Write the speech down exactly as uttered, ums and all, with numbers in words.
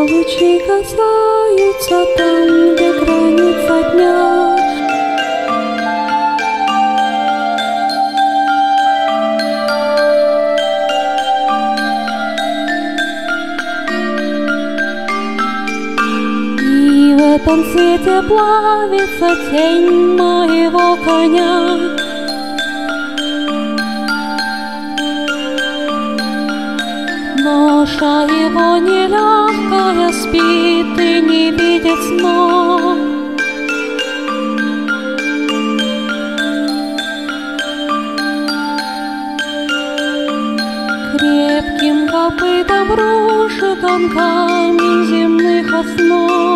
лучи касаются там, где граница дня. И в этом свете плавится тень моего коня. Ноша его нелегкая, спит и не видит сна. Крепким копытом рушит он камень земных основ.